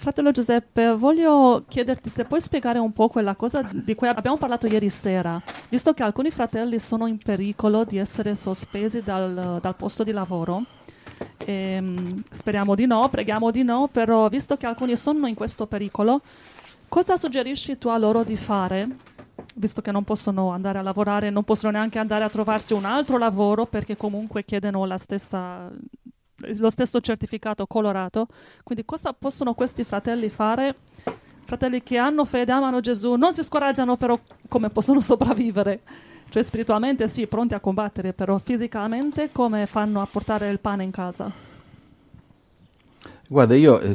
Fratello Giuseppe, voglio chiederti se puoi spiegare un po' quella cosa di cui abbiamo parlato ieri sera, visto che alcuni fratelli sono in pericolo di essere sospesi dal posto di lavoro. Speriamo di no, preghiamo di no, però visto che alcuni sono in questo pericolo, cosa suggerisci tu a loro di fare? Visto che non possono andare a lavorare, non possono neanche andare a trovarsi un altro lavoro perché comunque chiedono lo stesso certificato colorato. Quindi cosa possono questi fratelli fare? Fratelli che hanno fede, amano Gesù, non si scoraggiano, però come possono sopravvivere? Cioè spiritualmente sì, pronti a combattere, però fisicamente come fanno a portare il pane in casa? Guarda,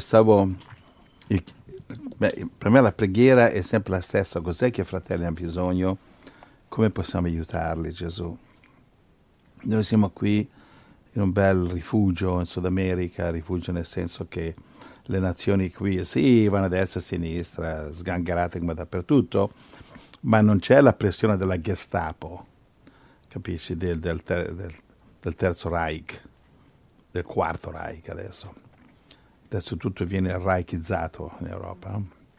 per me la preghiera è sempre la stessa. Cos'è che i fratelli hanno bisogno? Come possiamo aiutarli, Gesù? Noi siamo qui in un bel rifugio in Sud America, rifugio nel senso che le nazioni qui sì, vanno a destra e a sinistra, sgangherate come dappertutto, ma non c'è la pressione della Gestapo, capisci, del Terzo Reich, del Quarto Reich adesso. Adesso tutto viene reichizzato in Europa.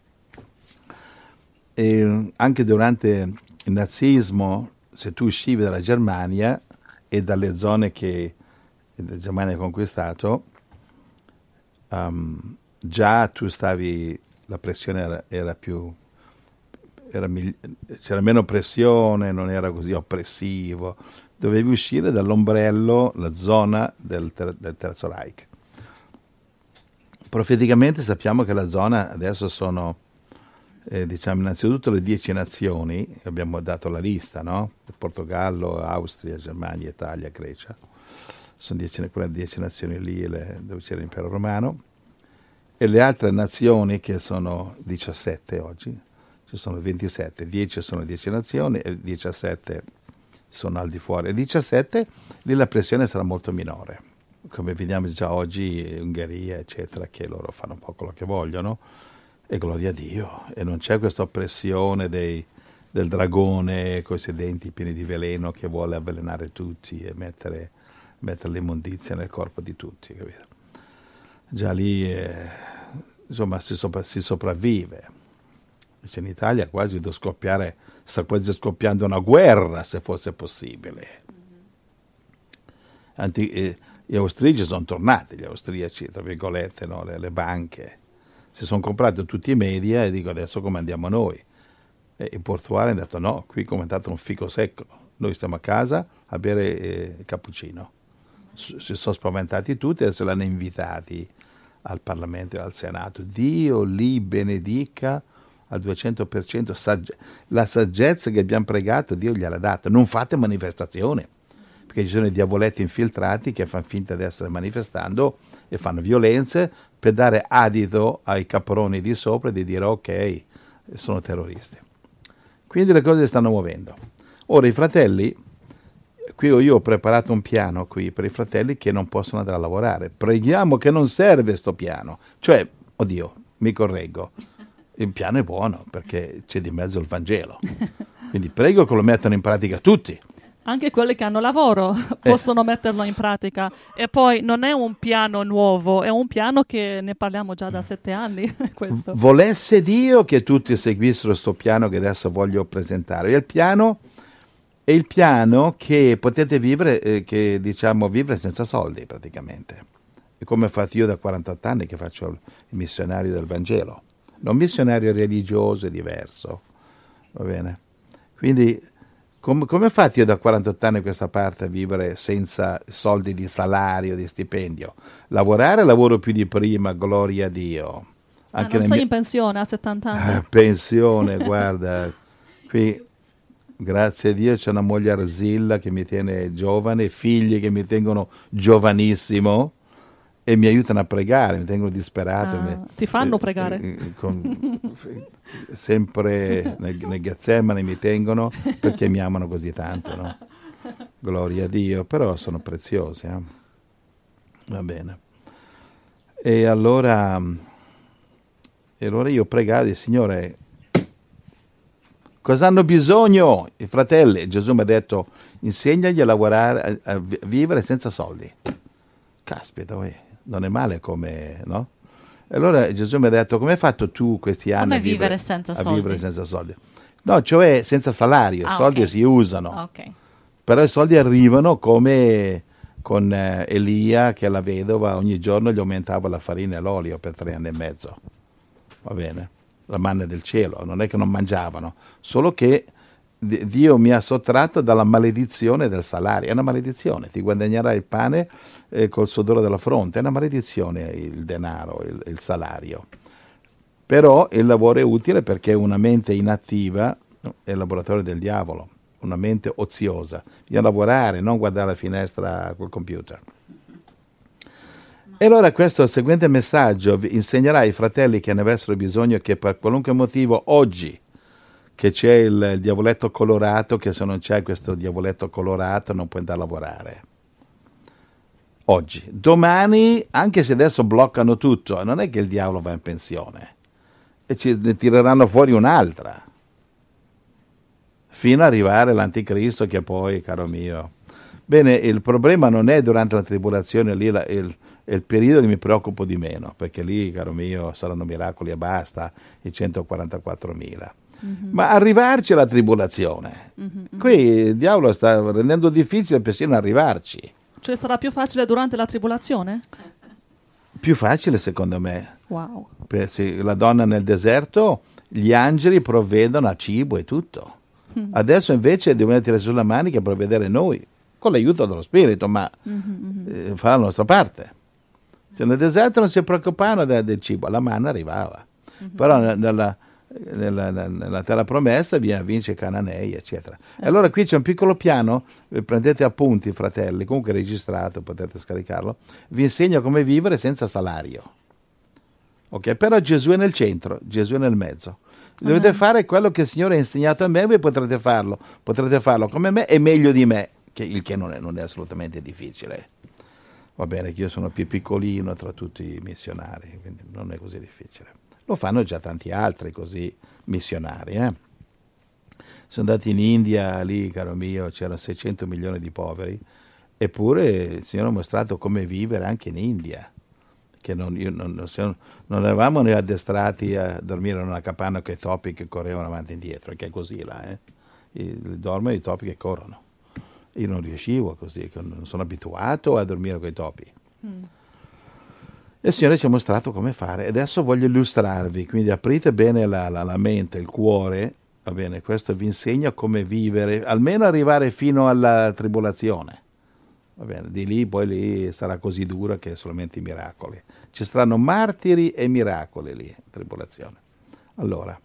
E anche durante il nazismo, se tu uscivi dalla Germania e dalle zone che la Germania ha conquistato, già tu la pressione c'era meno pressione, non era così oppressivo, dovevi uscire dall'ombrello, la zona del Terzo Reich. Profeticamente sappiamo che la zona adesso sono, innanzitutto le 10 nazioni, abbiamo dato la lista, no? Portogallo, Austria, Germania, Italia, Grecia. Sono quelle 10 nazioni lì dove c'era l'impero romano, e le altre nazioni che sono 17 oggi, ci sono 27, 10 sono 10 nazioni e 17 sono al di fuori. E 17 lì la pressione sarà molto minore, come vediamo già oggi Ungheria eccetera, che loro fanno un po' quello che vogliono e gloria a Dio, e non c'è questa oppressione del dragone con i suoi denti pieni di veleno che vuole avvelenare tutti e mettere l'immondizia nel corpo di tutti, capito? Già lì insomma si sopravvive. Invece in Italia sta quasi scoppiando una guerra, se fosse possibile. Gli austriaci sono tornati, gli austriaci, tra virgolette, no? Le banche si sono comprati tutti i media e dico adesso comandiamo noi. E il portuale ha detto no, qui è comandate un fico secco, noi stiamo a casa a bere il cappuccino. Si sono spaventati tutti e adesso l'hanno invitati al Parlamento e al Senato. Dio li benedica al 200%, la saggezza che abbiamo pregato Dio gliel'ha data. Non fate manifestazioni, perché ci sono i diavoletti infiltrati che fanno finta di essere manifestando e fanno violenze per dare adito ai caproni di sopra di dire ok, sono terroristi. Quindi le cose si stanno muovendo. Ora i fratelli, qui io ho preparato un piano qui per i fratelli che non possono andare a lavorare. Preghiamo che non serve sto piano. Cioè, oddio, mi correggo, il piano è buono perché c'è di mezzo il Vangelo. Quindi prego che lo mettano in pratica tutti. Anche quelli che hanno lavoro possono metterlo in pratica. E poi non è un piano nuovo, è un piano che ne parliamo già da 7 anni. Questo. Volesse Dio che tutti seguissero questo piano che adesso voglio presentare. Il piano è il piano che potete vivere, vivere senza soldi praticamente. È come ho fatto io da 48 anni che faccio il missionario del Vangelo. Non missionario religioso, è diverso. Va bene? Quindi come fate io da 48 anni a questa parte a vivere senza soldi di salario, di stipendio? Lavoro più di prima, gloria a Dio. Anche non sei in pensione a 70 anni? Pensione, guarda, qui grazie a Dio c'è una moglie arsilla che mi tiene giovane, figli che mi tengono giovanissimo e mi aiutano a pregare, mi tengono disperato. Ti fanno pregare? Sempre nel Getsemane mi tengono perché mi amano così tanto, no? Gloria a Dio, però sono preziosi. Va bene. E allora io pregavo di Signore, cosa hanno bisogno i fratelli? Gesù mi ha detto, insegnagli a lavorare, a vivere senza soldi. Caspita, non è male come, no? E allora Gesù mi ha detto, come hai fatto tu questi anni Come a vivere senza soldi? vivere senza soldi? No, cioè senza salario, i soldi ok. si usano, Ok. però i soldi arrivano come con Elia, che la vedova ogni giorno gli aumentava la farina e l'olio per 3 anni e mezzo. Va bene? La manna del cielo, non è che non mangiavano, solo che Dio mi ha sottratto dalla maledizione del salario. È una maledizione, ti guadagnerai il pane col sudore della fronte, è una maledizione il denaro, il salario. Però il lavoro è utile perché una mente inattiva è il laboratorio del diavolo, una mente oziosa. Bisogna lavorare, non guardare la finestra col computer. E allora questo è il seguente messaggio: insegnerà ai fratelli che ne avessero bisogno che per qualunque motivo oggi che c'è il diavoletto colorato, che se non c'è questo diavoletto colorato non puoi andare a lavorare. Oggi. Domani, anche se adesso bloccano tutto, non è che il diavolo va in pensione. E ne tireranno fuori un'altra. Fino ad arrivare all'anticristo che poi, caro mio... Bene, il problema non è durante la tribolazione, lì è il periodo che mi preoccupo di meno, perché lì, caro mio, saranno miracoli e basta, i 144.000. Ma arrivarci alla tribolazione. Qui il diavolo sta rendendo difficile persino arrivarci. Cioè sarà più facile durante la tribolazione? Più facile secondo me. Wow. La donna nel deserto, gli angeli provvedono a cibo e tutto. Adesso invece dobbiamo tirare sulle mani che provvedere noi, con l'aiuto dello Spirito, ma fa la nostra parte. Se nel deserto non si preoccupavano del cibo, la manna arrivava. Però nella terra promessa vince Cananei, eccetera. E allora qui c'è un piccolo piano, prendete appunti, fratelli, comunque è registrato, potete scaricarlo, vi insegno come vivere senza salario. Ok? Però Gesù è nel centro, Gesù è nel mezzo. Dovete fare quello che il Signore ha insegnato a me, voi potrete farlo come me e meglio di me, il che non è assolutamente difficile. Va bene che io sono più piccolino tra tutti i missionari, quindi non è così difficile. Lo fanno già tanti altri così missionari. Sono andati in India, lì, caro mio, c'erano 600 milioni di poveri, eppure il Signore ha mostrato come vivere anche in India. Che non eravamo noi addestrati a dormire in una capanna con i topi che correvano avanti e indietro, che è così là. Dormono i topi che corrono. Io non riuscivo così, non sono abituato a dormire con i topi. E il Signore ci ha mostrato come fare. Adesso voglio illustrarvi, quindi aprite bene la mente, il cuore, va bene, questo vi insegna come vivere, almeno arrivare fino alla tribolazione. Va bene, di lì poi lì sarà così dura che solamente i miracoli. Ci saranno martiri e miracoli lì, tribolazione. Allora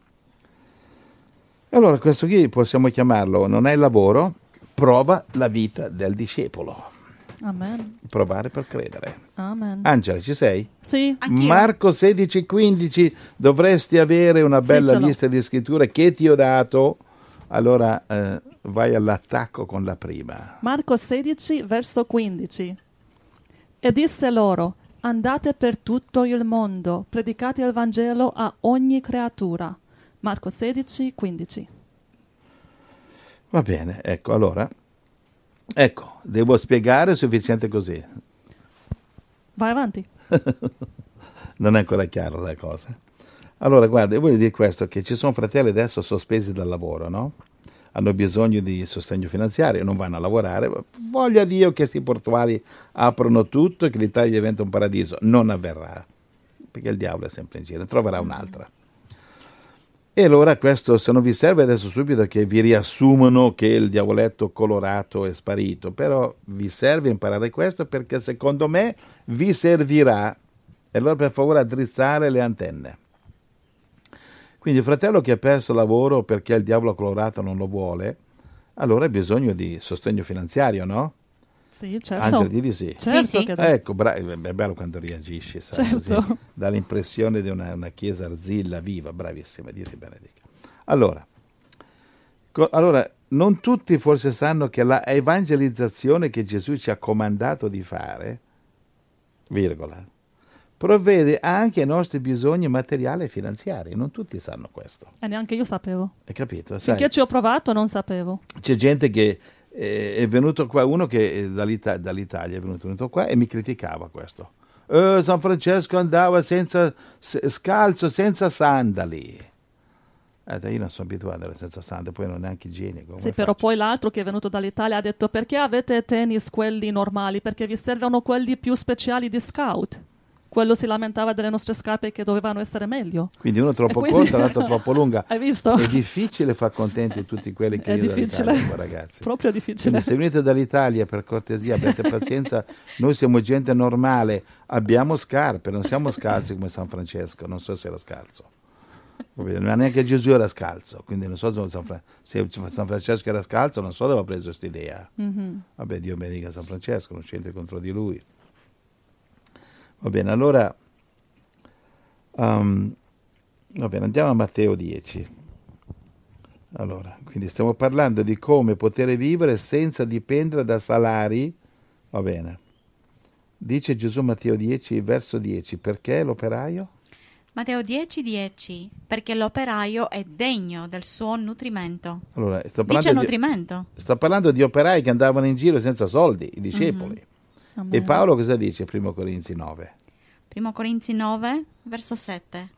questo qui possiamo chiamarlo, non è il lavoro, prova la vita del discepolo. Amen. Provare per credere. Amen. Angela, ci sei? Sì. Anch'io. Marco 16,15, dovresti avere una bella ce l'ho. lista di scritture che ti ho dato. Allora vai all'attacco con la prima. Marco 16, verso 15. E disse loro: andate per tutto il mondo, predicate il Vangelo a ogni creatura. Marco 16, 15. Va bene, ecco, allora. Ecco, devo spiegare, è sufficiente così. Vai avanti. Non è ancora chiara la cosa. Allora, guarda, voglio dire questo, che ci sono fratelli adesso sospesi dal lavoro, no? Hanno bisogno di sostegno finanziario, non vanno a lavorare. Voglia Dio che questi portuali aprono tutto e che l'Italia diventa un paradiso. Non avverrà, perché il diavolo è sempre in giro, troverà un'altra. E allora questo, se non vi serve adesso subito che vi riassumano che il diavoletto colorato è sparito, però vi serve imparare questo perché secondo me vi servirà. E allora per favore addrizzare le antenne. Quindi il fratello che ha perso lavoro perché il diavolo colorato non lo vuole, allora ha bisogno di sostegno finanziario, no? Sì, certo. Angela, di sì. Certo Sì, sì. che Ecco, è bello quando reagisci, sai, Certo. così, dà l'impressione di una chiesa arzilla viva, bravissima, Dio ti benedica. Allora, non tutti forse sanno che la evangelizzazione che Gesù ci ha comandato di fare, virgola, provvede anche ai nostri bisogni materiali e finanziari. Non tutti sanno questo. E neanche io sapevo. Hai capito? Sai, Finché ci ho provato non sapevo. c'è gente che è venuto qua, uno che dall'Italia è venuto qua e mi criticava questo. San Francesco andava senza scalzo, senza sandali. Io non sono abituato ad andare senza sandali, poi non è neanche igienico. Sì, però poi l'altro che è venuto dall'Italia ha detto: perché avete tennis quelli normali? Perché vi servono quelli più speciali di scout. Quello si lamentava delle nostre scarpe che dovevano essere meglio. Quindi uno troppo corto, l'altro troppo lunga. Hai visto? È difficile far contenti tutti quelli che È io difficile, dall'Italia, ragazzi. proprio difficile. Quindi se venite dall'Italia, per cortesia, abbiate pazienza, noi siamo gente normale, abbiamo scarpe, non siamo scalzi come San Francesco, non so se era scalzo. Ma neanche Gesù era scalzo, quindi non so se San Francesco era scalzo, non so dove ha preso questa idea. Vabbè, Dio benedica San Francesco, non c'entra contro di lui. Va bene, allora va bene, andiamo a Matteo 10. Allora, quindi stiamo parlando di come poter vivere senza dipendere da salari. Va bene. Dice Gesù, Matteo 10, verso 10, perché l'operaio? Matteo 10,10, perché l'operaio è degno del suo nutrimento. Allora, Dice nutrimento. Sta parlando di operai che andavano in giro senza soldi, i discepoli. E Paolo cosa dice? 1 Corinzi 9. 1 Corinzi 9, verso 7.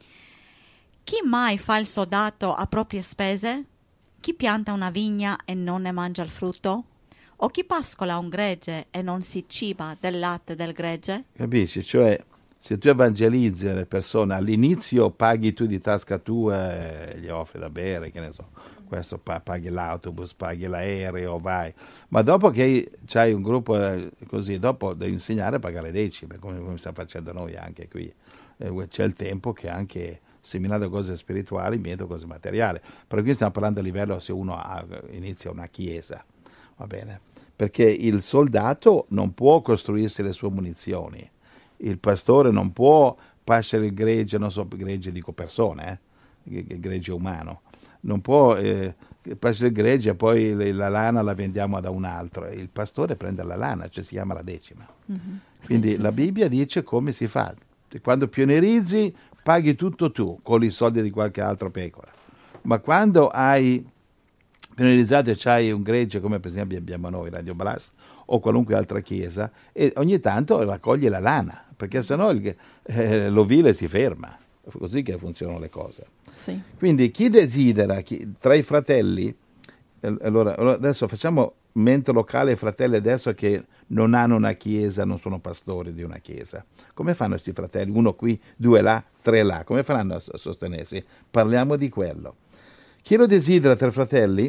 Chi mai fa il soldato a proprie spese? Chi pianta una vigna e non ne mangia il frutto? O chi pascola un gregge e non si ciba del latte del gregge? Capisci? Cioè, se tu evangelizzi le persone, all'inizio paghi tu di tasca tua, gli offri da bere, che ne so, questo paghi l'autobus, paghi l'aereo, vai. Ma dopo che c'hai un gruppo così, dopo devi insegnare a pagare decime, come stiamo facendo noi anche qui. C'è il tempo che anche seminando cose spirituali, mieto cose materiali. Però qui stiamo parlando a livello se uno inizia una chiesa, va bene? Perché il soldato non può costruirsi le sue munizioni. Il pastore non può pascere il gregge, non so, gregge dico persone, gregge umano, non può pascere il gregge e poi la lana la vendiamo da un altro. Il pastore prende la lana, cioè si chiama la decima. Quindi la Bibbia dice come si fa. Quando pionerizzi paghi tutto tu con i soldi di qualche altra pecora. Ma quando hai pionerizzato e c'hai un gregge, come per esempio abbiamo noi, Radio Blast, o qualunque altra chiesa, e ogni tanto raccogli la lana, perché sennò l'ovile si ferma. È così che funzionano le cose. Sì. Quindi chi desidera, tra i fratelli, allora adesso facciamo mente locale ai fratelli adesso che non hanno una chiesa, non sono pastori di una chiesa. Come fanno questi fratelli? Uno qui, due là, tre là. Come faranno a sostenersi? Parliamo di quello. Chi lo desidera tra i fratelli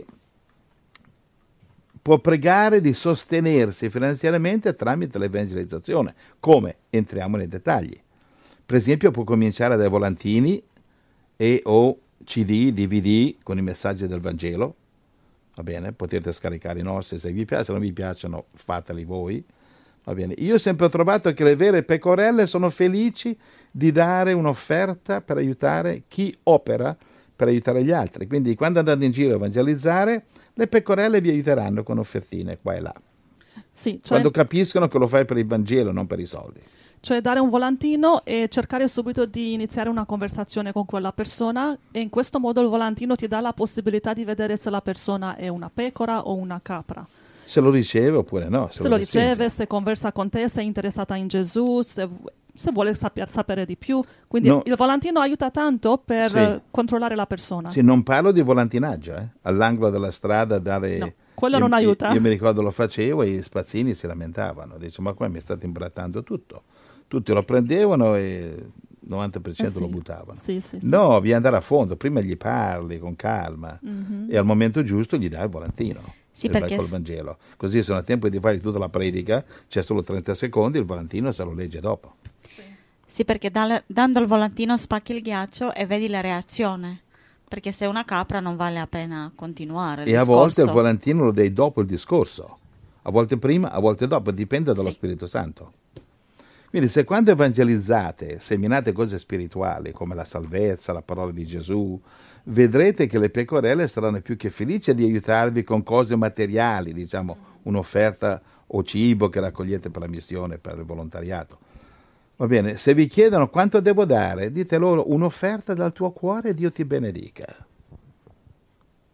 può pregare di sostenersi finanziariamente tramite l'evangelizzazione. Come? Entriamo nei dettagli. Per esempio può cominciare dai volantini e o CD, DVD con i messaggi del Vangelo. Va bene? Potete scaricare i nostri se vi piace, se non vi piacciono fateli voi. Va bene. Io ho sempre trovato che le vere pecorelle sono felici di dare un'offerta per aiutare chi opera per aiutare gli altri. Quindi quando andate in giro a evangelizzare, le pecorelle vi aiuteranno con offertine qua e là. Sì, cioè, quando capiscono che lo fai per il Vangelo, non per i soldi. Cioè dare un volantino e cercare subito di iniziare una conversazione con quella persona, e in questo modo il volantino ti dà la possibilità di vedere se la persona è una pecora o una capra. Se lo riceve oppure no. Se lo riceve, se conversa con te, se è interessata in Gesù, se vuole sapere di più. Quindi il volantino aiuta tanto per controllare la persona. Sì, non parlo di volantinaggio, all'angolo della strada dare... No, quello non aiuta. Io mi ricordo lo facevo e i spazzini si lamentavano. Dice, ma qua mi state imbrattando tutto. Tutti lo prendevano e il 90% lo buttavano. Sì. No, bisogna andare a fondo. Prima gli parli con calma e al momento giusto gli dai il volantino. Sì, e vai col Vangelo. Così se non ha tempo di fare tutta la predica, c'è solo 30 secondi, il volantino se lo legge dopo. Sì, perché dando il volantino spacchi il ghiaccio e vedi la reazione. Perché se è una capra non vale la pena continuare il discorso. A volte il volantino lo dai dopo il discorso. A volte prima, a volte dopo, dipende dallo Spirito Santo. Quindi se quando evangelizzate, seminate cose spirituali come la salvezza, la parola di Gesù, vedrete che le pecorelle saranno più che felici di aiutarvi con cose materiali, diciamo un'offerta o cibo che raccogliete per la missione, per il volontariato. Va bene, se vi chiedono quanto devo dare, dite loro un'offerta dal tuo cuore e Dio ti benedica.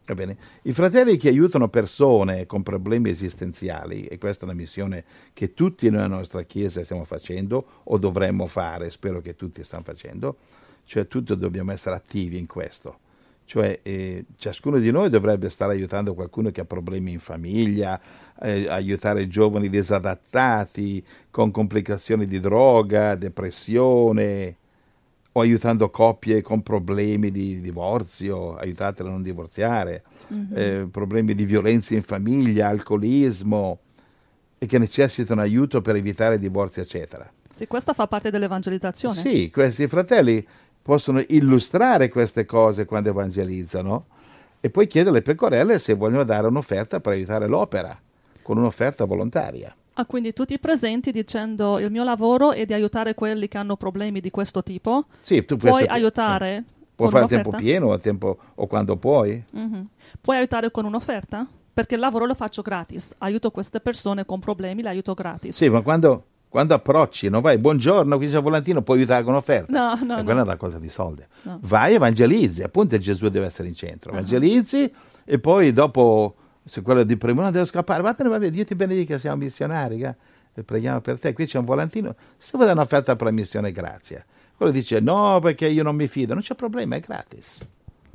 Va bene? I fratelli che aiutano persone con problemi esistenziali, e questa è una missione che tutti nella nostra Chiesa stiamo facendo o dovremmo fare, spero che tutti stiano facendo, cioè tutti dobbiamo essere attivi in questo. Cioè ciascuno di noi dovrebbe stare aiutando qualcuno che ha problemi in famiglia, aiutare giovani disadattati con complicazioni di droga, depressione, o aiutando coppie con problemi di divorzio, aiutatele a non divorziare, problemi di violenza in famiglia, alcolismo, e che necessitano aiuto per evitare divorzi, eccetera. Sì, questa fa parte dell'evangelizzazione. Sì, questi fratelli possono illustrare queste cose quando evangelizzano e poi chiedere alle pecorelle se vogliono dare un'offerta per aiutare l'opera, con un'offerta volontaria. Ah, quindi tutti presenti dicendo il mio lavoro è di aiutare quelli che hanno problemi di questo tipo. Sì, tu puoi aiutare puoi con fare a un'offerta? tempo pieno o, a tempo, o quando puoi. Puoi aiutare con un'offerta? Perché il lavoro lo faccio gratis. Aiuto queste persone con problemi, le aiuto gratis. Sì, ma quando approcci, non vai, buongiorno, qui c'è Volantino, puoi aiutare con un'offerta. No, Quella è una raccolta di soldi. No. Vai, evangelizzi, appunto Gesù deve essere in centro. Evangelizzi e poi dopo, se quello di prima non deve scappare, va bene, Dio ti benedica, siamo missionari, e preghiamo per te. Qui c'è un volantino, se vuoi dare un'offerta per la missione, grazie. Quello dice no, perché io non mi fido, non c'è problema, è gratis.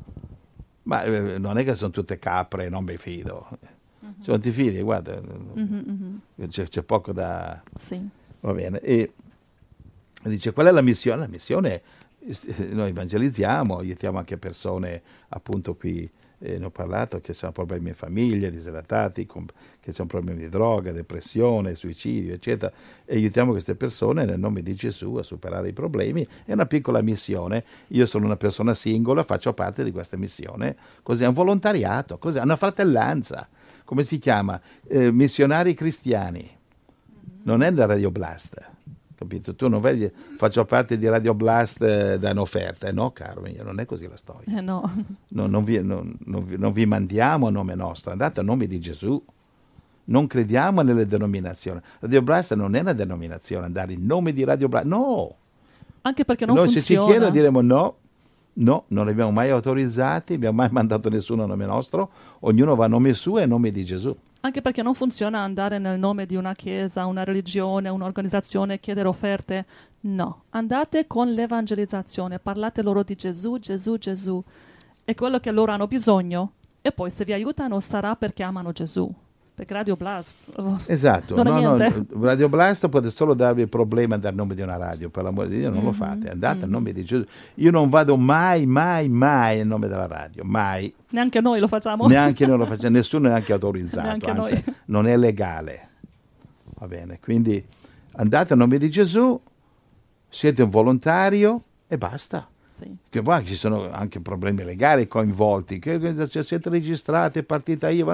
Ma non è che sono tutte capre, non mi fido. Se non ti fidi, guarda, c'è poco da... Sì. Va bene. E dice, qual è la missione? La missione, noi evangelizziamo, aiutiamo anche persone, appunto qui ne ho parlato, che hanno problemi in famiglia, diseredati, che hanno problemi di droga, depressione, suicidio, eccetera, e aiutiamo queste persone nel nome di Gesù a superare i problemi. È una piccola missione, io sono una persona singola, faccio parte di questa missione, così è un volontariato, così è una fratellanza, come si chiama? Missionari cristiani, non è la Radio Blast. Capito? Tu non vedi, faccio parte di Radio Blast da un'offerta, no caro mio, non è così la storia. No. Non vi mandiamo a nome nostro, andate a nome di Gesù. Non crediamo nelle denominazioni. Radio Blast non è una denominazione, andare in nome di Radio Blast, no. Anche perché non Noi funziona. se ci chiedono diremo no, non li abbiamo mai autorizzati, abbiamo mai mandato nessuno a nome nostro, ognuno va a nome suo e a nome di Gesù. Anche perché non funziona andare nel nome di una chiesa, una religione, un'organizzazione e chiedere offerte. No, andate con l'evangelizzazione, parlate loro di Gesù, Gesù, Gesù. È quello che loro hanno bisogno. E poi se vi aiutano sarà perché amano Gesù. Perché Radio Blast... Esatto, non è niente. Radio Blast potete solo darvi il problema dal nome di una radio, per l'amore di Dio non lo fate, andate a nome di Gesù. Io non vado mai nel nome della radio, mai. Neanche noi lo facciamo. Neanche noi lo facciamo, nessuno è neanche autorizzato, Neanche anzi noi. non è legale. Va bene, quindi andate a nome di Gesù, siete un volontario e basta. Sì. Che poi ci sono anche problemi legali coinvolti, che siete registrati, partita IVA,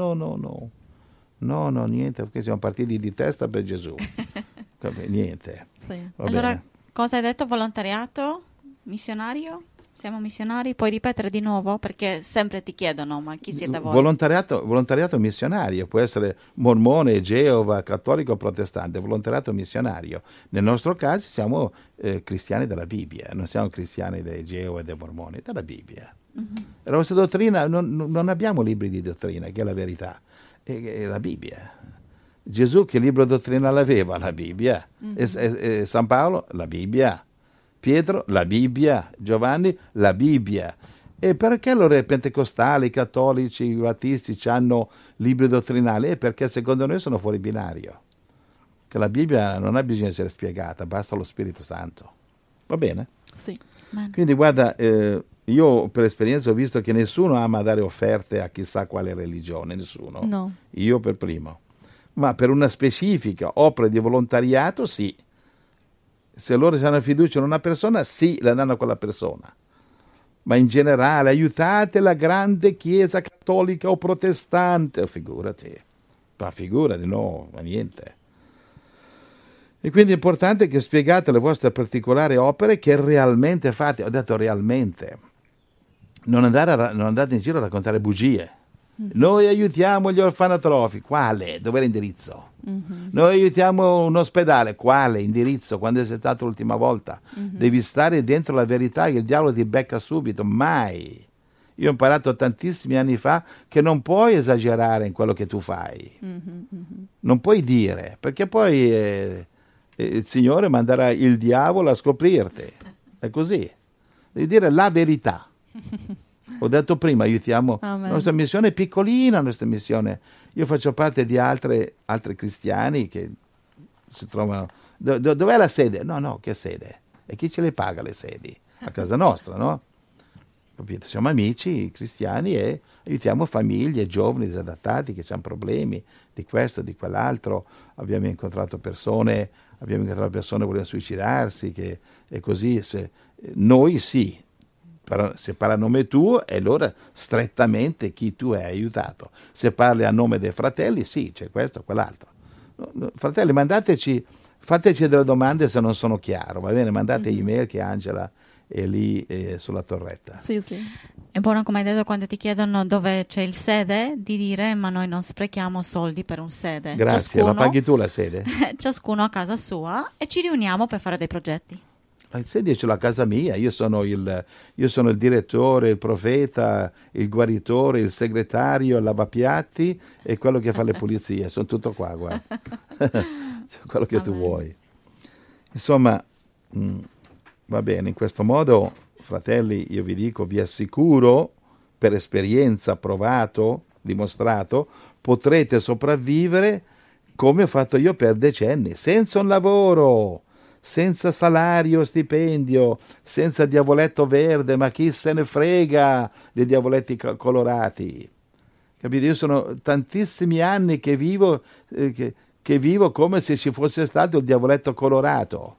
no, niente, perché siamo partiti di testa per Gesù. Niente. Sì. Va Allora, bene. cosa hai detto? Volontariato? Missionario? Siamo missionari? Puoi ripetere di nuovo? Perché sempre ti chiedono, ma chi siete voi? Volontariato missionario, può essere mormone, Geova, cattolico o protestante, volontariato missionario. Nel nostro caso siamo cristiani della Bibbia, non siamo cristiani dei Geova e dei mormoni, della Bibbia. La nostra dottrina, non abbiamo libri di dottrina, che è la verità, è la Bibbia. Gesù che libro dottrinale aveva? La Bibbia. E San Paolo? La Bibbia. Pietro? La Bibbia. Giovanni? La Bibbia. E perché allora i pentecostali, i cattolici, i battisti hanno libri dottrinali? Perché secondo noi sono fuori binario. Che la Bibbia non ha bisogno di essere spiegata, basta lo Spirito Santo. Va bene? Sì. Quindi guarda, io per esperienza ho visto che nessuno ama dare offerte a chissà quale religione, nessuno. No. Io per primo. Ma per una specifica opera di volontariato sì. Se loro hanno fiducia in una persona, sì, la danno a quella persona. Ma in generale, aiutate la grande chiesa cattolica o protestante, figurati. Ma figurati, no, ma niente. E quindi è importante che spiegate le vostre particolari opere che realmente fate. Ho detto realmente. Non andate in giro a raccontare bugie. Noi aiutiamo gli orfanotrofi. Quale? Dov'è l'indirizzo? Noi aiutiamo un ospedale. Quale indirizzo? Quando sei stato l'ultima volta? Devi stare dentro la verità, che il diavolo ti becca subito. Mai. Io ho imparato tantissimi anni fa che non puoi esagerare in quello che tu fai. Non puoi dire, perché poi il Signore manderà il diavolo a scoprirti. È così. Devi dire la verità. Ho detto prima, aiutiamo. Amen. La nostra missione è piccolina, la nostra missione. Io faccio parte di altri cristiani che si trovano... Dov'è la sede? No, che sede? E chi ce le paga le sedi? A casa nostra, no? Capito? Siamo amici cristiani e aiutiamo famiglie, giovani, disadattati che hanno problemi di questo, di quell'altro. Abbiamo incontrato persone che vogliono suicidarsi, e così. Noi sì, però se parla a nome tuo, è allora strettamente chi tu hai aiutato. Se parli a nome dei fratelli, sì, c'è questo o quell'altro. No, fratelli, fateci delle domande se non sono chiaro, va bene? Mandate email che Angela è lì sulla torretta. Sì. È buono, come hai detto, quando ti chiedono dove c'è il sede, di dire ma noi non sprechiamo soldi per un sede. Grazie, la paghi tu la sede? Ciascuno a casa sua e ci riuniamo per fare dei progetti. Il sede ce l'ho a casa mia, io sono il direttore, il profeta, il guaritore, il segretario, il lavapiatti e quello che fa le pulizie, sono tutto qua, guarda. Quello che tu vuoi. Insomma, va bene, in questo modo, fratelli, io vi dico, vi assicuro, per esperienza, provato, dimostrato, potrete sopravvivere come ho fatto io per decenni, senza un lavoro, senza salario, stipendio, senza diavoletto verde, ma chi se ne frega dei diavoletti colorati. Capite? Io sono tantissimi anni che vivo come se ci fosse stato il diavoletto colorato.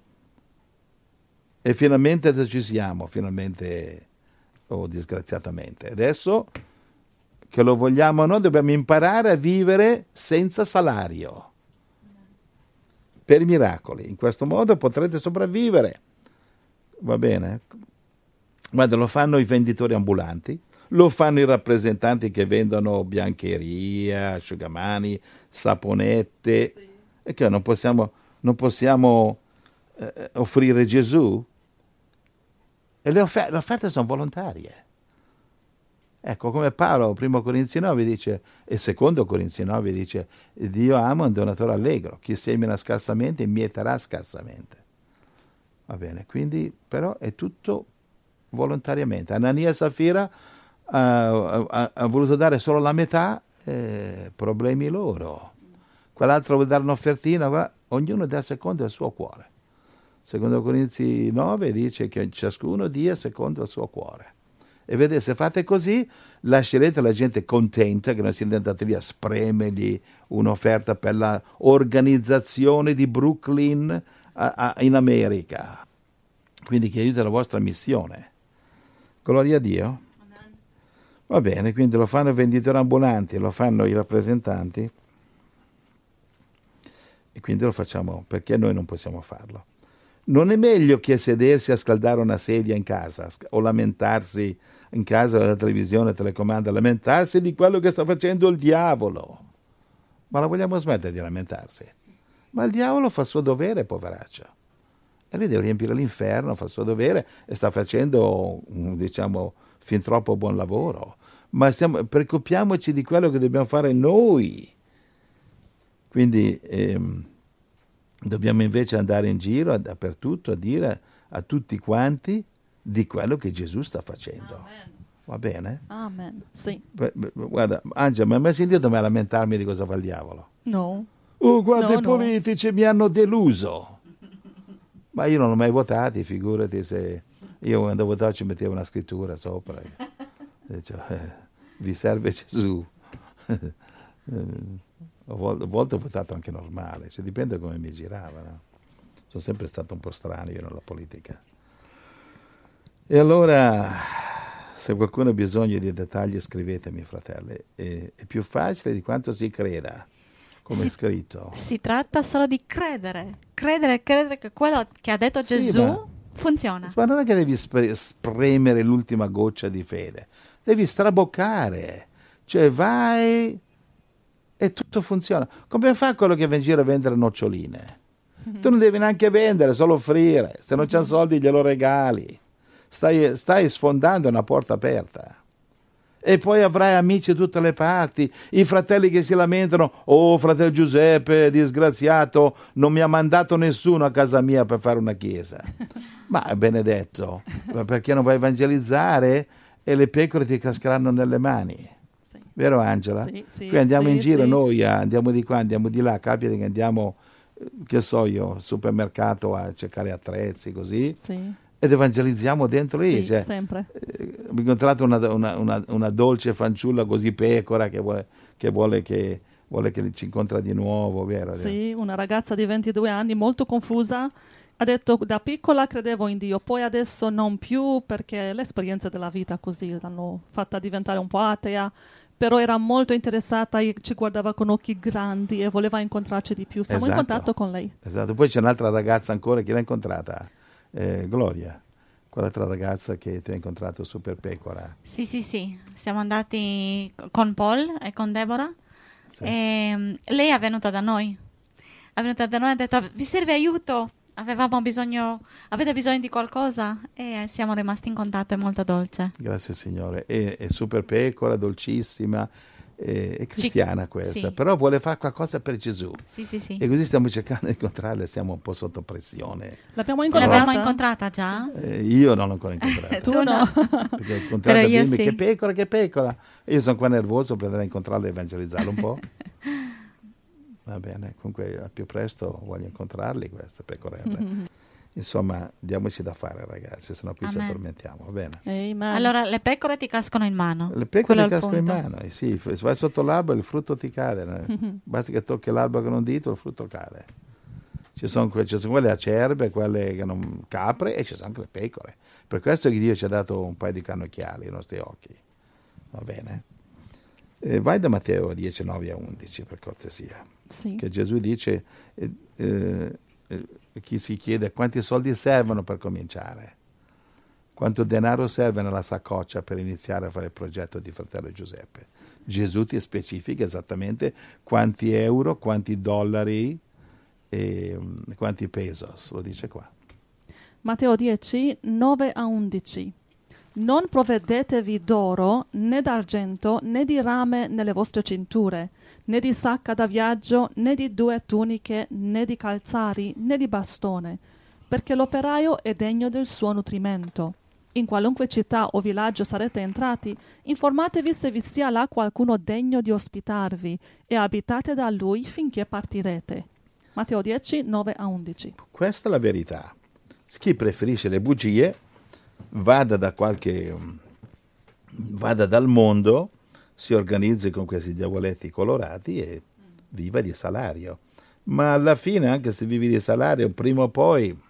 E finalmente ci siamo, disgraziatamente. Adesso che lo vogliamo o no, dobbiamo imparare a vivere senza salario. Per miracoli. In questo modo potrete sopravvivere. Va bene? Guarda, lo fanno i venditori ambulanti, lo fanno i rappresentanti che vendono biancheria, asciugamani, saponette. Sì. E che non possiamo offrire Gesù? E le offerte sono volontarie. Ecco, come Paolo, 1 Corinzi 9 dice, e 2 Corinzi 9 dice, Dio ama un donatore allegro, chi semina scarsamente mieterà scarsamente. Va bene, quindi però è tutto volontariamente. Anania e Safira ha voluto dare solo la metà, problemi loro. Quell'altro vuole dare un'offertina, ognuno dà secondo il suo cuore. 2 Corinzi 9 dice che ciascuno dia secondo il suo cuore. E vedete, se fate così, lascerete la gente contenta, che non siete andati lì a spremergli un'offerta per l'organizzazione di Brooklyn in America. Quindi che aiuta la vostra missione. Gloria a Dio. Va bene, quindi lo fanno i venditori ambulanti, lo fanno i rappresentanti, e quindi lo facciamo perché noi non possiamo farlo. Non è meglio che sedersi a scaldare una sedia in casa o lamentarsi in casa dalla televisione, telecomanda, lamentarsi di quello che sta facendo il diavolo. Ma la vogliamo smettere di lamentarsi? Ma il diavolo fa il suo dovere, poveraccio. E lui deve riempire l'inferno, fa il suo dovere e sta facendo, diciamo, fin troppo buon lavoro. Ma preoccupiamoci di quello che dobbiamo fare noi. Quindi dobbiamo invece andare in giro dappertutto a dire a tutti quanti di quello che Gesù sta facendo. Amen. Va bene? Amen, sì. Guarda, Angela, mi hai mai sentito me lamentarmi di cosa fa il diavolo? No. Guarda, No, i politici mi hanno deluso. Ma io non l'ho mai votato, figurati se io quando votavo ci mettevo una scrittura sopra. Vi serve Gesù. A volte ho votato anche normale, cioè dipende come mi girava. No? Sono sempre stato un po' strano io nella politica. E allora, se qualcuno ha bisogno di dettagli, scrivetemi, fratelli. È più facile di quanto si creda, come è scritto. Si tratta solo di credere che quello che ha detto Gesù funziona. Ma non è che devi spremere l'ultima goccia di fede, devi straboccare, cioè vai e tutto funziona. Come fa quello che va in giro a vendere noccioline? Tu non devi neanche vendere, solo offrire. Se non c'hanno soldi glielo regali. Stai sfondando una porta aperta. E poi avrai amici da tutte le parti, i fratelli che si lamentano, oh fratello Giuseppe, disgraziato, non mi ha mandato nessuno a casa mia per fare una chiesa. Ma benedetto, perché non vai a evangelizzare e le pecore ti cascheranno nelle mani. Sì. Vero Angela? Sì, Qui andiamo sì, in giro sì. noi, andiamo di qua, andiamo di là, capita che andiamo, che so io, al supermercato a cercare attrezzi così, Sì, ed evangelizziamo dentro lì. sì, Cioè, sempre. ho incontrato una dolce fanciulla così pecora che vuole che ci incontra di nuovo, vero? Sì, una ragazza di 22 anni, molto confusa. Ha detto da piccola credevo in Dio, poi adesso non più perché le esperienze della vita così l'hanno fatta diventare un po' atea, però era molto interessata e ci guardava con occhi grandi e voleva incontrarci di più. Siamo in Esatto. contatto con lei. Esatto. Poi c'è un'altra ragazza ancora che l'ha incontrata, Gloria, quell'altra ragazza che ti ha incontrato super pecora. Sì, sì, sì. Siamo andati con Paul e con Deborah. Sì. E lei è venuta da noi. È venuta da noi e ha detto: vi serve aiuto? Avete bisogno di qualcosa? E siamo rimasti in contatto, è molto dolce. Grazie Signore. È super pecora, dolcissima, è cristiana questa, sì. però vuole fare qualcosa per Gesù. Sì, sì, sì. E così stiamo cercando di incontrarla e siamo un po' sotto pressione. L'abbiamo incontrata? L'abbiamo incontrata già? Io non l'ho ancora incontrata. Tu no? Perché ho incontrato Però io bimbi, sì. che pecora. E io sono qua nervoso per andare a incontrarla e evangelizzarla un po'. Va bene, comunque al più presto voglio incontrarli queste pecorelle. Insomma, diamoci da fare ragazzi, sennò qui ci Amen. addormentiamo, va bene? Amen. Allora, le pecore ti cascano in mano. Le pecore Quello ti è il cascano in punto. mano, sì, se vai sotto l'albero il frutto ti cade, basta che tocchi l'albero con un dito il frutto cade. Ci sono quelle acerbe, quelle che non capre e ci sono anche le pecore. Per questo che Dio ci ha dato un paio di cannocchiali ai nostri occhi, va bene? Vai da Matteo 10, 9 a 11 per cortesia. Sì. Che Gesù dice, chi si chiede quanti soldi servono per cominciare, quanto denaro serve nella saccoccia per iniziare a fare il progetto di fratello Giuseppe. Gesù ti specifica esattamente quanti euro, quanti dollari e quanti pesos, lo dice qua. Matteo 10, 9 a 11. Non provvedetevi d'oro, né d'argento, né di rame nelle vostre cinture, né di sacca da viaggio, né di 2 tuniche, né di calzari, né di bastone, perché l'operaio è degno del suo nutrimento. In qualunque città o villaggio sarete entrati, informatevi se vi sia là qualcuno degno di ospitarvi e abitate da lui finché partirete. Matteo 10, 9 a 11. Questa è la verità. Chi preferisce le bugie vada dal mondo, si organizzi con questi diavoletti colorati e viva di salario. Ma alla fine, anche se vivi di salario, prima o poi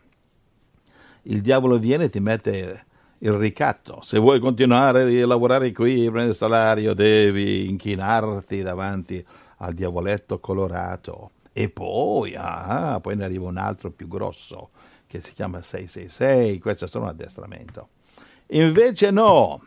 il diavolo viene e ti mette il ricatto. Se vuoi continuare a lavorare qui e prendere salario, devi inchinarti davanti al diavoletto colorato. E poi ne arriva un altro più grosso, che si chiama 666, questo è solo un addestramento. Invece no,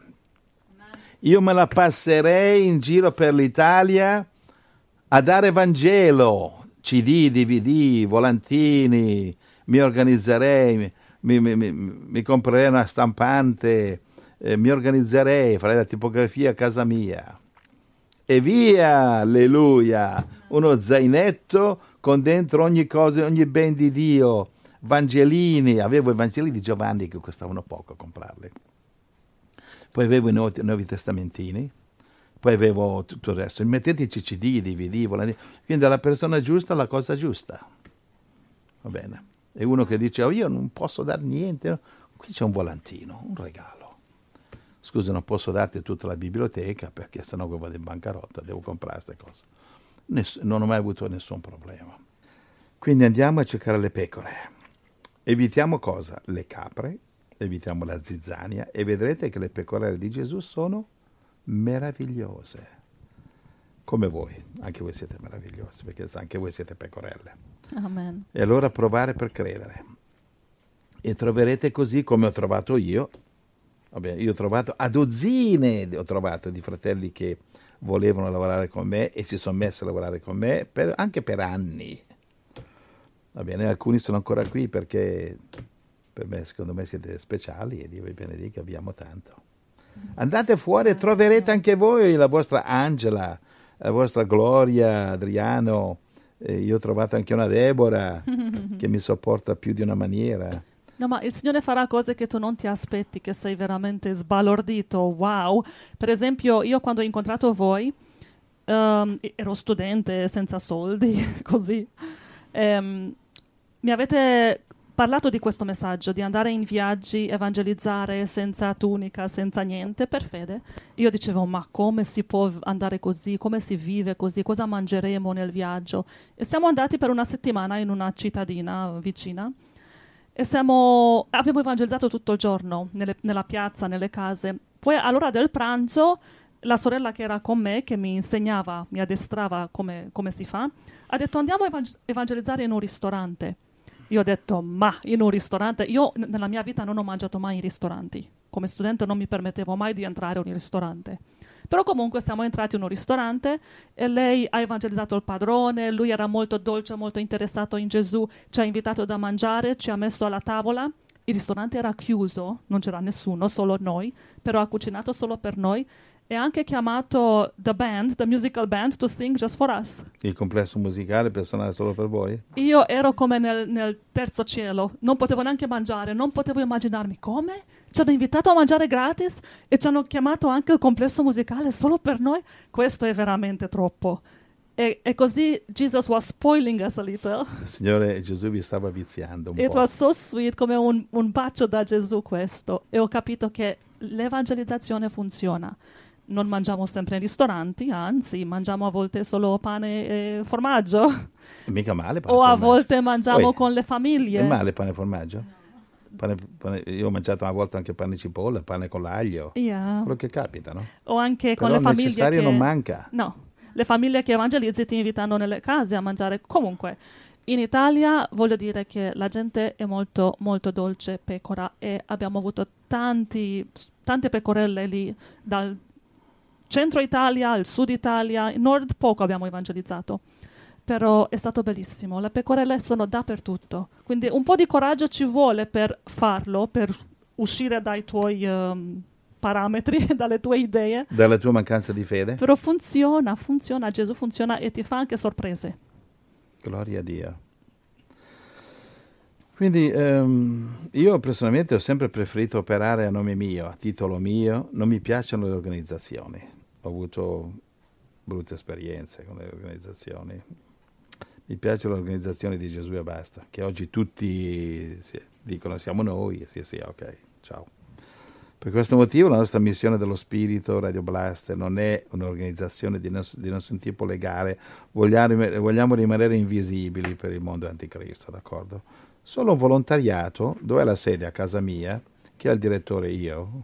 io me la passerei in giro per l'Italia a dare Vangelo, CD, DVD, volantini, mi organizzerei, mi comprerei una stampante, mi organizzerei, farei la tipografia a casa mia. E via, alleluia, uno zainetto con dentro ogni cosa, ogni ben di Dio. Vangelini, avevo i Vangeli di Giovanni che costavano poco a comprarli, poi avevo i nuovi testamentini, poi avevo tutto il resto, metteteci CD, DVD, volantini. Quindi alla persona giusta la cosa giusta, va bene? E uno che dice, io non posso dar niente, no? Qui c'è un volantino, un regalo. Scusa, non posso darti tutta la biblioteca perché sennò vado in bancarotta, devo comprare queste cose. Non ho mai avuto nessun problema. Quindi andiamo a cercare le pecore. Evitiamo cosa? Le capre, evitiamo la zizzania e vedrete che le pecorelle di Gesù sono meravigliose. Come voi, anche voi siete meravigliosi, perché anche voi siete pecorelle. Amen. E allora provare per credere. E troverete così come ho trovato io. Vabbè, io ho trovato a dozzine di fratelli che volevano lavorare con me e si sono messi a lavorare con me anche per anni. Va bene, alcuni sono ancora qui perché per me, secondo me, siete speciali e Dio vi benedica, abbiamo tanto. Andate fuori e troverete anche voi la vostra Angela, la vostra Gloria, Adriano. Io ho trovato anche una Deborah che mi sopporta più di una maniera. No, ma il Signore farà cose che tu non ti aspetti, che sei veramente sbalordito. Wow! Per esempio, io quando ho incontrato voi, ero studente senza soldi, così. Mi avete parlato di questo messaggio, di andare in viaggi, evangelizzare senza tunica, senza niente, per fede. Io dicevo, ma come si può andare così? Come si vive così? Cosa mangeremo nel viaggio? E siamo andati per una settimana in una cittadina vicina e abbiamo evangelizzato tutto il giorno, nella piazza, nelle case. Poi all'ora del pranzo, la sorella che era con me, che mi insegnava, mi addestrava come si fa, ha detto andiamo a evangelizzare in un ristorante. Io ho detto, ma in un ristorante? Io nella mia vita non ho mangiato mai in ristoranti. Come studente non mi permettevo mai di entrare in un ristorante. Però comunque siamo entrati in un ristorante e lei ha evangelizzato il padrone, lui era molto dolce, molto interessato in Gesù, ci ha invitato da mangiare, ci ha messo alla tavola. Il ristorante era chiuso, non c'era nessuno, solo noi, però ha cucinato solo per noi e ha anche chiamato the musical band, to sing just for us. Il complesso musicale per suonare solo per voi? Io ero come nel terzo cielo, non potevo neanche mangiare, non potevo immaginarmi come? Ci hanno invitato a mangiare gratis e ci hanno chiamato anche il complesso musicale solo per noi? Questo è veramente troppo. E così Jesus was spoiling us a little. Il Signore Gesù vi stava viziando un It po'. was so sweet, come un bacio da Gesù questo. E ho capito che l'evangelizzazione funziona. Non mangiamo sempre in ristoranti, anzi, mangiamo a volte solo pane e formaggio. Mica male pane O e a formaggio. volte mangiamo Poi, con le famiglie. È male pane e formaggio? Io ho mangiato una volta anche pane e cipolla, pane con l'aglio. Yeah. Quello che capita, no? O anche Però con le famiglie necessario che... non manca. No, le famiglie che evangelizzi ti invitano nelle case a mangiare. Comunque, in Italia voglio dire che la gente è molto, molto dolce pecora e abbiamo avuto tante pecorelle lì, dal centro Italia al sud Italia, in nord poco abbiamo evangelizzato. Però è stato bellissimo, le pecorelle sono dappertutto, quindi un po' di coraggio ci vuole per farlo, per uscire dai tuoi parametri, dalle tue idee. Dalla tua mancanza di fede? Però funziona, Gesù funziona e ti fa anche sorprese. Gloria a Dio. Quindi io personalmente ho sempre preferito operare a nome mio, a titolo mio, non mi piacciono le organizzazioni, ho avuto brutte esperienze con le organizzazioni. Mi piace l'organizzazione di Gesù e basta, che oggi tutti dicono siamo noi, sì, ok, ciao. Per questo motivo la nostra missione dello Spirito, Radio Blaster, non è un'organizzazione di nessun tipo legale, vogliamo rimanere invisibili per il mondo anticristo, d'accordo? Solo un volontariato, dove è la sede? A casa mia, chi è il direttore? Io.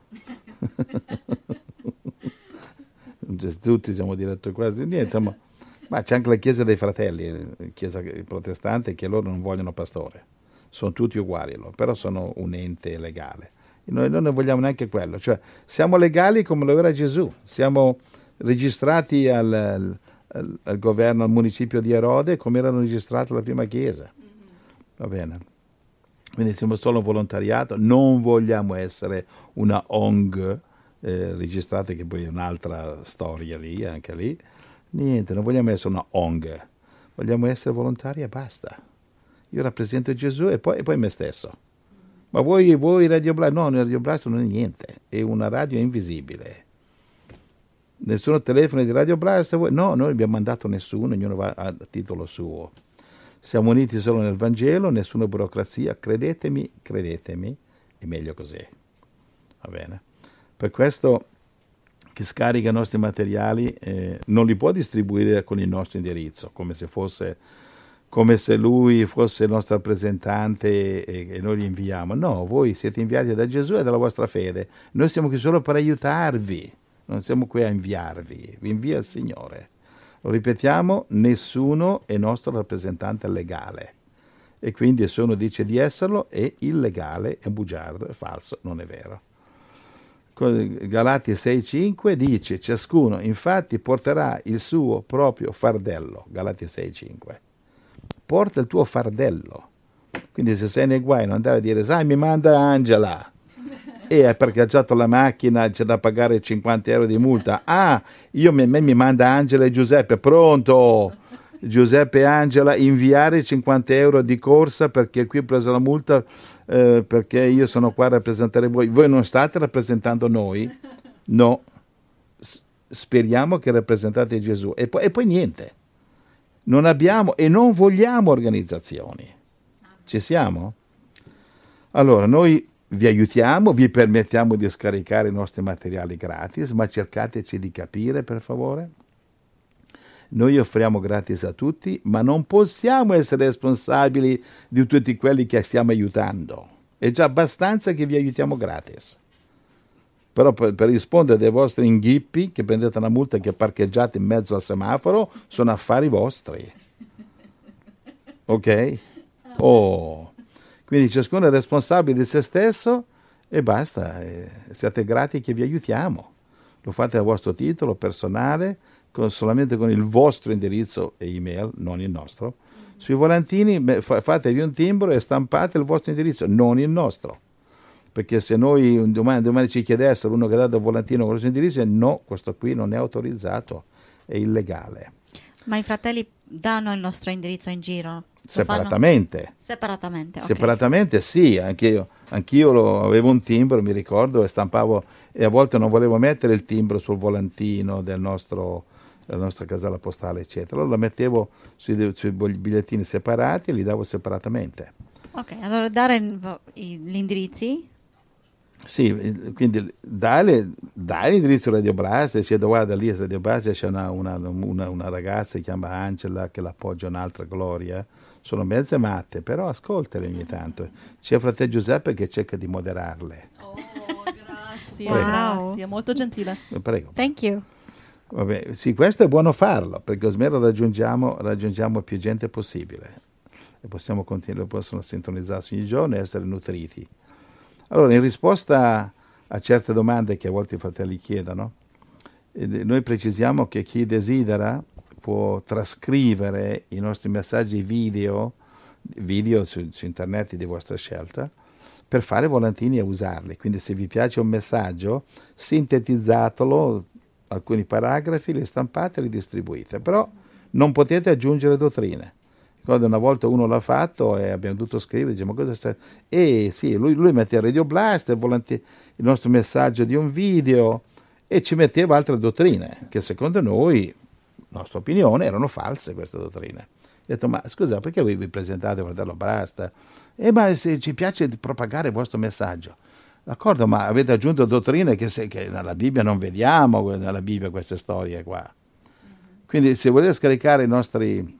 Tutti siamo direttori quasi, insomma, ma c'è anche la Chiesa dei Fratelli, Chiesa protestante, che loro non vogliono pastore, sono tutti uguali loro, però sono un ente legale. Noi non ne vogliamo neanche quello, cioè siamo legali come lo era Gesù, siamo registrati al governo, al municipio di Erode, come erano registrati alla prima chiesa. Va bene? Quindi siamo solo un volontariato, non vogliamo essere una ONG registrata, che poi è un'altra storia lì, anche lì. Niente, non vogliamo essere una ONG, vogliamo essere volontari e basta. Io rappresento Gesù e poi me stesso. Ma voi Radio Blast? No, Radio Blast non è niente, è una radio invisibile. Nessuno telefono di Radio Blast? No, noi non abbiamo mandato nessuno, ognuno va a titolo suo. Siamo uniti solo nel Vangelo, nessuna burocrazia, credetemi, è meglio così. Va bene? Per questo chi scarica i nostri materiali non li può distribuire con il nostro indirizzo, come se lui fosse il nostro rappresentante e noi li inviamo. No, voi siete inviati da Gesù e dalla vostra fede. Noi siamo qui solo per aiutarvi, non siamo qui a inviarvi, vi invia il Signore. Lo ripetiamo, nessuno è nostro rappresentante legale. E quindi se uno dice di esserlo è illegale, è bugiardo, è falso, non è vero. Galati 6,5 dice: ciascuno infatti porterà il suo proprio fardello. Galati 6,5. Porta il tuo fardello. Quindi se sei nei guai non andare a dire: sai, mi manda Angela. E hai parcheggiato la macchina, c'è da pagare 50 euro di multa. Ah, mi manda Angela e Giuseppe, pronto? Giuseppe e Angela, inviare 50 euro di corsa perché qui ho preso la multa perché io sono qua a rappresentare voi. Voi non state rappresentando noi? No. Speriamo che rappresentate Gesù. E poi niente. Non abbiamo e non vogliamo organizzazioni. Ci siamo? Allora, noi vi aiutiamo, vi permettiamo di scaricare i nostri materiali gratis, ma cercateci di capire, per favore. Noi offriamo gratis a tutti, ma non possiamo essere responsabili di tutti quelli che stiamo aiutando. È già abbastanza che vi aiutiamo gratis. Però per rispondere dei vostri inghippi, che prendete una multa che parcheggiate in mezzo al semaforo, sono affari vostri. Ok? Oh. Quindi ciascuno è responsabile di se stesso e basta. Siate grati che vi aiutiamo. Lo fate a vostro titolo personale, solamente con il vostro indirizzo e email, non il nostro. Sui volantini fatevi un timbro e stampate il vostro indirizzo, non il nostro. Perché se noi domani ci chiedessero uno che ha dato il volantino con il suo indirizzo, no, questo qui non è autorizzato, è illegale. Ma i fratelli danno il nostro indirizzo in giro? Separatamente. Separatamente, okay. Separatamente sì, anch'io avevo un timbro, mi ricordo, e stampavo, e a volte non volevo mettere il timbro sul volantino della nostra casella postale, eccetera. Allora lo mettevo sui bigliettini separati e li davo separatamente. Ok, allora dare gli indirizzi? Sì, quindi dai l'indirizzo Radio Blast, dice guarda lì a Radio Blast c'è una ragazza, si chiama Angela, che l'appoggia un'altra Gloria, sono mezze matte, però ascoltale ogni tanto. C'è fratello Giuseppe che cerca di moderarle. Oh, grazie, Wow. grazie, molto gentile. Prego. Thank you. Vabbè, sì, questo è buono farlo, perché così raggiungiamo più gente possibile e possono sintonizzarsi ogni giorno e essere nutriti. Allora, in risposta a certe domande che a volte i fratelli chiedono, noi precisiamo che chi desidera può trascrivere i nostri messaggi video su internet di vostra scelta, per fare volantini e usarli. Quindi se vi piace un messaggio, sintetizzatelo, alcuni paragrafi, li stampate e li distribuite. Però non potete aggiungere dottrine. Ricordo una volta uno l'ha fatto e abbiamo dovuto scrivere, diciamo, cosa sta... sì, lui mette il Radio Blast, il nostro messaggio di un video, e ci metteva altre dottrine, che secondo noi, nostra opinione, erano false queste dottrine. Ho detto, ma scusa, perché voi vi presentate Fratello Blast? Ma se ci piace propagare il vostro messaggio. D'accordo, ma avete aggiunto dottrine che nella Bibbia non vediamo, nella Bibbia queste storie qua. Quindi se volete scaricare i nostri...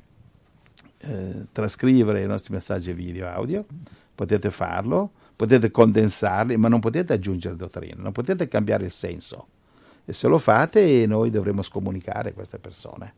trascrivere i nostri messaggi video e audio, potete farlo, potete condensarli, ma non potete aggiungere dottrine, non potete cambiare il senso. E se lo fate, noi dovremo scomunicare queste persone.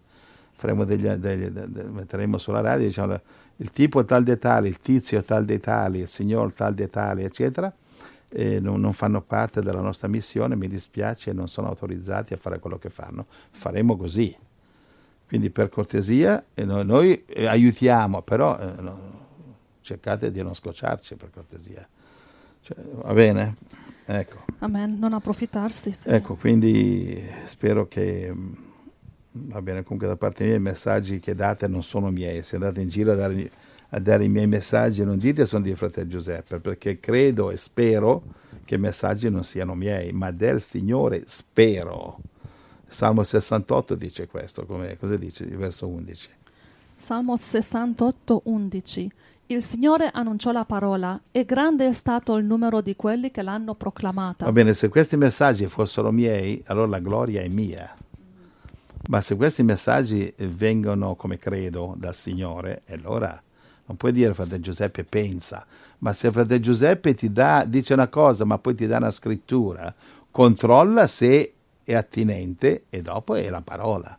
Metteremo sulla radio, diciamo, il tipo tal dei tali, il tizio tal dei tali, il signor tal dei tali, eccetera, non fanno parte della nostra missione, mi dispiace, non sono autorizzati a fare quello che fanno. Faremo così. Quindi per cortesia, noi aiutiamo, però cercate di non scocciarci, per cortesia. Va bene? Ecco. Amen, non approfittarsi. Sì. Ecco, quindi spero che, va bene, comunque da parte mia i messaggi che date non sono miei. Se andate in giro a dare i miei messaggi, non dite sono di fratello Giuseppe, perché credo e spero che i messaggi non siano miei, ma del Signore spero. Salmo 68 dice questo, cosa dice il verso 11? Salmo 68, 11. Il Signore annunciò la parola e grande è stato il numero di quelli che l'hanno proclamata. Va bene, se questi messaggi fossero miei, allora la gloria è mia. Ma se questi messaggi vengono, come credo, dal Signore, allora non puoi dire fratello Giuseppe pensa. Ma se fratello Giuseppe dice una cosa, ma poi ti dà una scrittura, controlla se è attinente e dopo è la parola.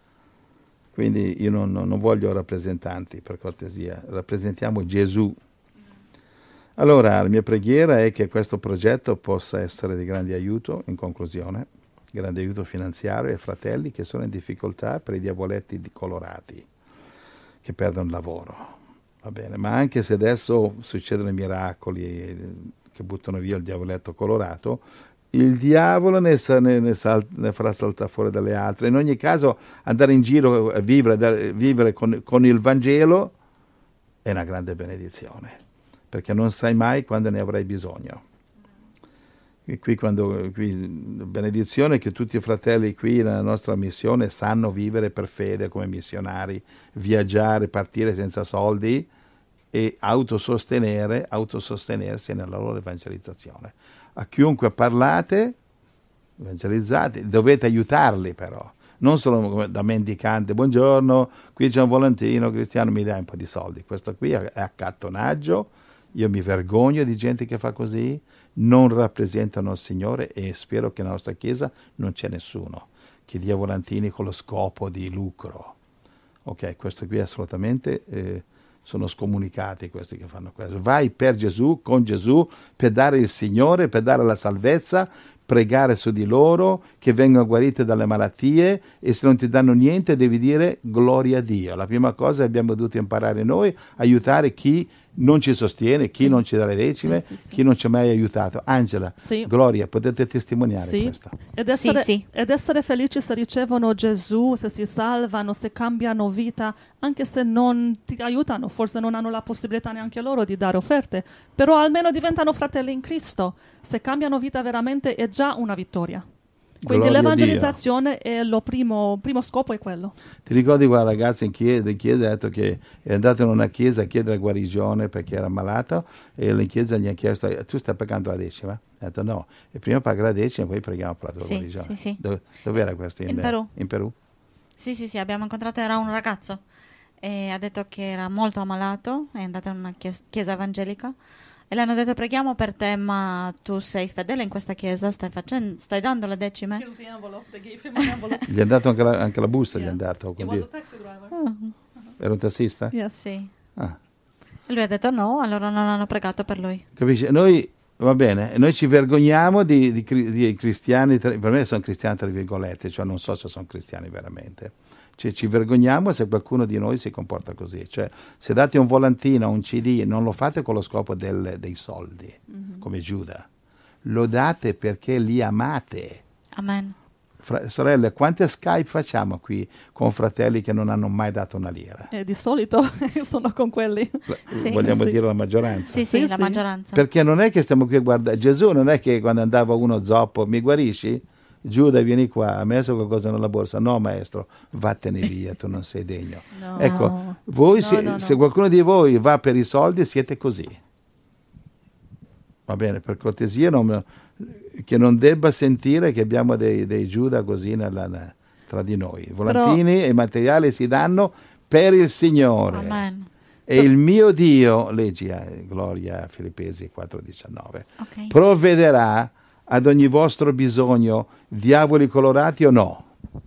Quindi io non voglio rappresentanti, per cortesia, rappresentiamo Gesù. Allora la mia preghiera è che questo progetto possa essere di grande aiuto, in conclusione, grande aiuto finanziario ai fratelli che sono in difficoltà per i diavoletti colorati, che perdono il lavoro. Va bene, ma anche se adesso succedono i miracoli che buttano via il diavoletto colorato, il diavolo ne farà saltare fuori dalle altre. In ogni caso andare in giro a vivere con il Vangelo è una grande benedizione, perché non sai mai quando ne avrai bisogno. E qui benedizione che tutti i fratelli qui nella nostra missione sanno vivere per fede come missionari, viaggiare, partire senza soldi e autosostenersi nella loro evangelizzazione. A chiunque parlate, evangelizzate, dovete aiutarli però, non solo da mendicante, buongiorno, qui c'è un volantino cristiano, mi dai un po' di soldi. Questo qui è accattonaggio, io mi vergogno di gente che fa così, non rappresentano il Signore e spero che nella nostra Chiesa non c'è nessuno che dia volantini con lo scopo di lucro. Ok, questo qui assolutamente... sono scomunicati questi che fanno questo. Vai per Gesù, con Gesù, per dare il Signore, per dare la salvezza, pregare su di loro, che vengano guarite dalle malattie, e se non ti danno niente devi dire gloria a Dio. La prima cosa che abbiamo dovuto imparare noi, aiutare chi non ci sostiene, chi non ci dà le decime, chi non ci ha mai aiutato. Angela, Gloria, potete testimoniare questo. Ed essere felici se ricevono Gesù, se si salvano, se cambiano vita, anche se non ti aiutano, forse non hanno la possibilità neanche loro di dare offerte, però almeno diventano fratelli in Cristo. Se cambiano vita veramente è già una vittoria. Quindi Gloria l'evangelizzazione è il primo scopo, è quello. Ti ricordi quella ragazza in chiesa ha detto che è andata in una chiesa a chiedere guarigione perché era malato, e in chiesa gli ha chiesto: tu stai pagando la decima? Ha detto no, e prima paga la decima e poi preghiamo per la tua guarigione. Sì. Dove era questo? In Perù. In Perù? Sì, abbiamo incontrato, era un ragazzo e ha detto che era molto ammalato, è andato in una chiesa evangelica. E le hanno detto: preghiamo per te, ma tu sei fedele in questa chiesa, stai dando le decime? Gli ha dato anche la busta, gli ha dato. Era un tassista? Sì. E lui ha detto no, allora non hanno pregato per lui. Capisci? Noi, va bene, noi ci vergogniamo di cristiani, per me sono cristiani tra virgolette, cioè non so se sono cristiani veramente. Cioè, ci vergogniamo se qualcuno di noi si comporta così. Cioè, se date un volantino, un CD, non lo fate con lo scopo dei soldi, come Giuda. Lo date perché li amate. Amen. Sorelle, quante Skype facciamo qui con fratelli che non hanno mai dato una lira? Di solito sono con quelli. Vogliamo dire la maggioranza? Sì, la maggioranza. Perché non è che stiamo qui a guardare. Gesù non è che quando andava uno zoppo, mi guarisci? Giuda, vieni qua, ha messo qualcosa nella borsa? No, maestro, vattene via, tu non sei degno. No. Ecco, voi se qualcuno di voi va per i soldi, siete così. Va bene, per cortesia, che non debba sentire che abbiamo dei Giuda così tra di noi. I volantini e i materiali si danno per il Signore. Amen. E il mio Dio, leggi Gloria Filippesi 4,19, provvederà ad ogni vostro bisogno, diavoli colorati o no?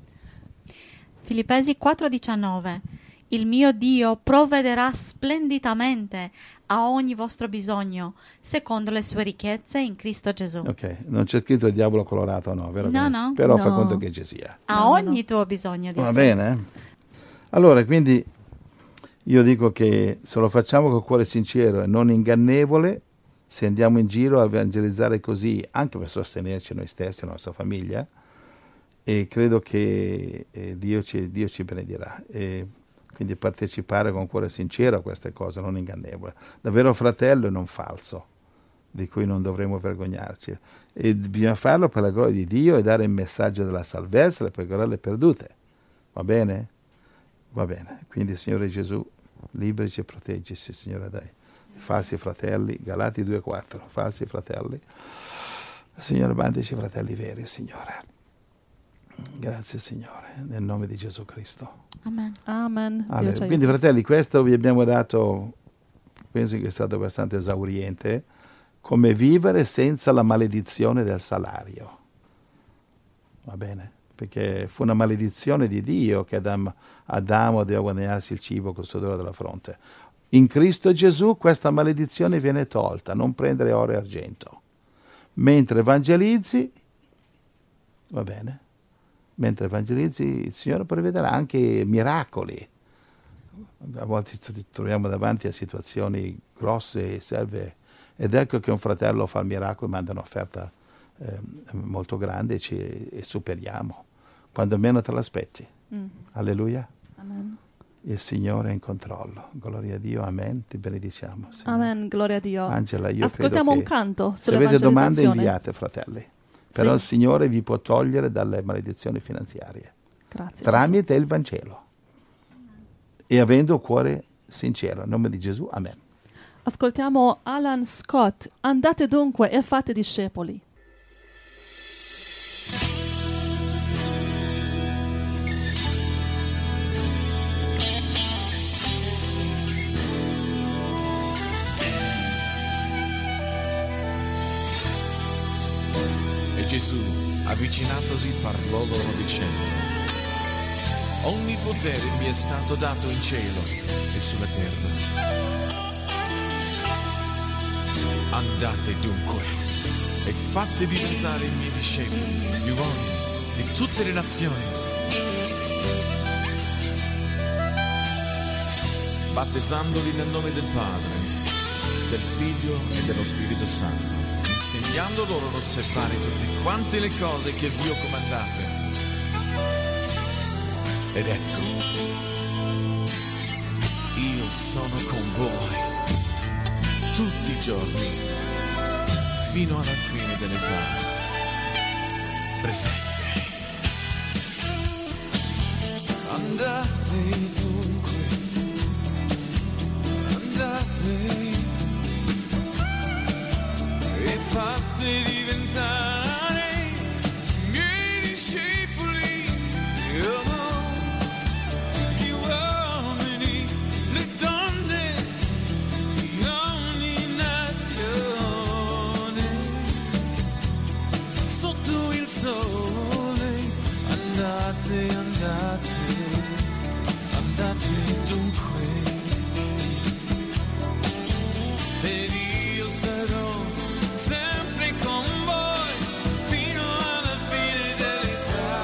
Filippesi 4,19. Il mio Dio provvederà splendidamente a ogni vostro bisogno, secondo le sue ricchezze in Cristo Gesù. Ok, non c'è scritto diavolo colorato, no, vero? No. Però fa conto che ci sia. A ogni tuo bisogno. Va bene? Allora, quindi io dico che se lo facciamo col cuore sincero e non ingannevole, se andiamo in giro a evangelizzare così, anche per sostenerci noi stessi, la nostra famiglia, e credo che Dio ci benedirà. E quindi partecipare con cuore sincero a queste cose, non ingannevole. Davvero fratello e non falso, di cui non dovremo vergognarci. E bisogna farlo per la gloria di Dio e dare il messaggio della salvezza per le perdute. Va bene? Va bene. Quindi, Signore Gesù, liberici e proteggici, Signore, dai. Falsi fratelli, Galati 2,4, falsi fratelli. Signore, bandici fratelli veri, Signore. Grazie, Signore, nel nome di Gesù Cristo. Amen. Quindi, fratelli, questo vi abbiamo dato, penso che è stato abbastanza esauriente, come vivere senza la maledizione del salario. Va bene? Perché fu una maledizione di Dio che Adamo doveva guadagnarsi il cibo col sudore della fronte. In Cristo Gesù questa maledizione viene tolta, non prendere oro e argento. Mentre evangelizzi, va bene? Mentre evangelizzi il Signore prevederà anche miracoli. A volte ci troviamo davanti a situazioni grosse e serve Ed ecco che un fratello fa il miracolo, manda un'offerta molto grande e superiamo, quando meno te l'aspetti. Alleluia. Amen. Il Signore è in controllo. Gloria a Dio, amen. Ti benediciamo, Signore. Amen, gloria a Dio. Angela, io ascoltiamo credo un canto se avete domande sull'evangelizzazione. inviate, fratelli. Però Sì. il Signore vi può togliere dalle maledizioni finanziarie Grazie. tramite il Vangelo e avendo cuore sincero. In nome di Gesù, amen. Ascoltiamo Alan Scott. Andate dunque e fate discepoli. E Gesù, avvicinatosi, parlò loro dicendo: ogni potere mi è stato dato in cielo e sulla terra. Andate dunque e fate diventare i miei discepoli, gli uomini di tutte le nazioni, battezzandoli nel nome del Padre, del Figlio e dello Spirito Santo, insegnando loro ad osservare tutte quante le cose che vi ho comandate. Ed ecco, io sono con voi tutti i giorni, fino alla fine dell'età. Presente. Andate dunque, andate e fate diventare i miei discepoli. Gli uomini, le donne di ogni nazione, sotto il sole. Andate, andate, andate dunque, ed io sarò sempre con voi fino alla fine dell'età.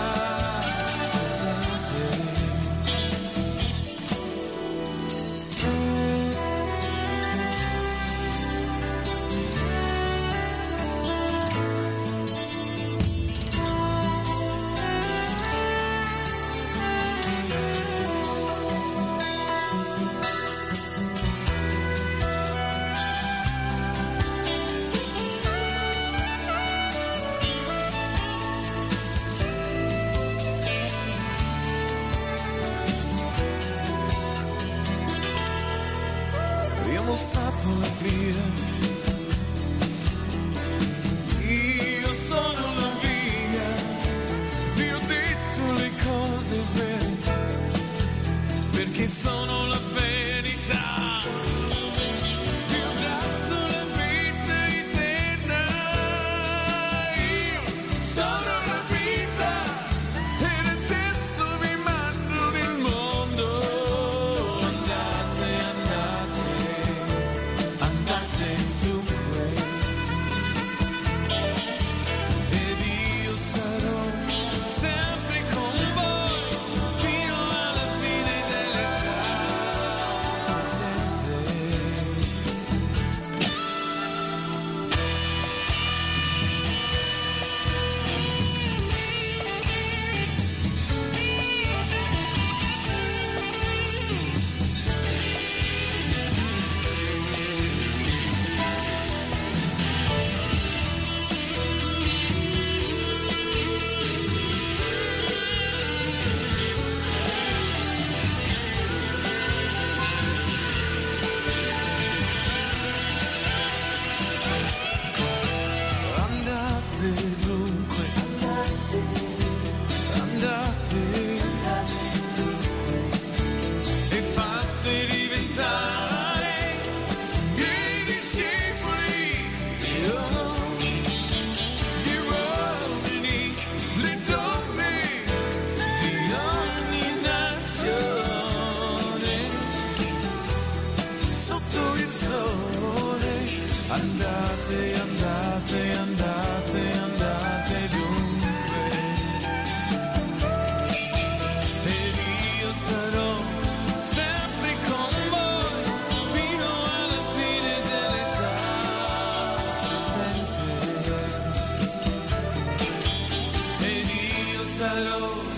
cielo